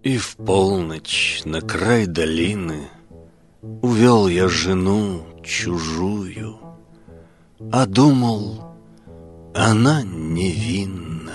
И в полночь на край долины увел я жену чужую, а думал, она невинна.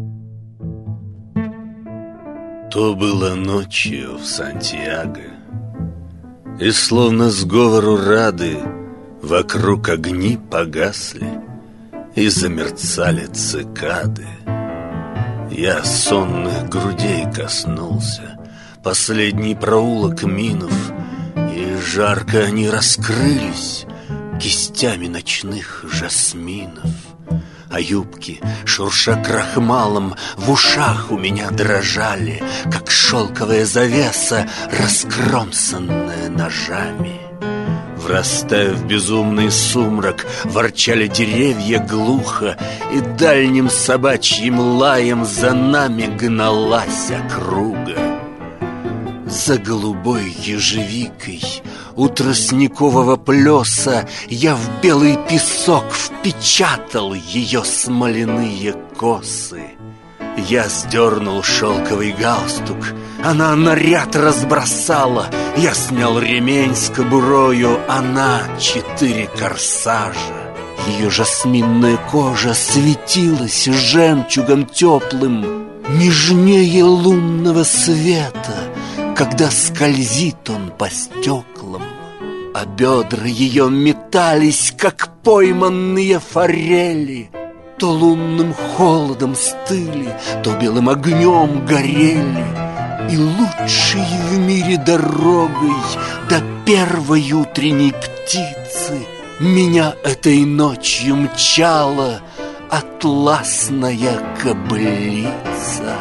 То было ночью в Сантьяго, и словно сговору рады вокруг огни погасли и замерцали цикады. Я сонных грудей коснулся, последний проулок минув, и жарко они раскрылись кистями ночных жасминов. А юбки, шурша крахмалом, в ушах у меня дрожали, как шелковая завеса, раскромсанная ножами. Врастая в безумный сумрак, ворчали деревья глухо, и дальним собачьим лаем за нами гналась округа. За голубой ежевикой у тростникового плеса я в белый песок впечатал ее смоляные косы. Я сдернул шелковый галстук, она наряд разбросала. Я снял ремень с кобурою, она 4 корсажа. Ее жасминная кожа светилась жемчугом теплым, нежнее лунного света, когда скользит он по стеклам. А бедра ее метались, как пойманные форели, то лунным холодом стыли, то белым огнем горели. И лучшей в мире дорогой до первой утренней птицы меня этой ночью мчала атласная кобылица.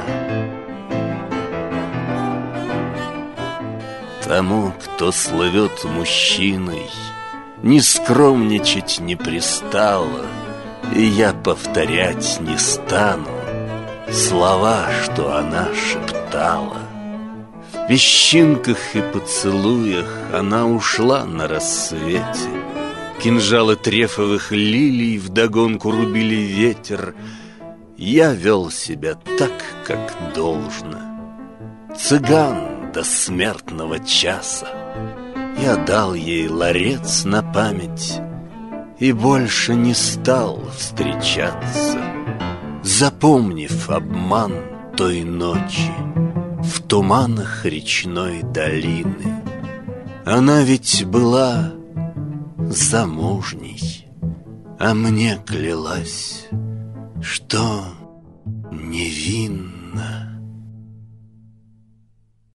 Тому, кто слывет мужчиной, не скромничать не пристало, и я повторять не стану слова, что она шептала. В песчинках и поцелуях она ушла на рассвете. Кинжалы трефовых лилий вдогонку рубили ветер. Я вел себя так, как должно. Цыган до смертного часа. Я дал ей ларец на память и больше не стал встречаться, запомнив обман той ночи в туманах речной долины. Она ведь была замужней, а мне клялась, что невинна.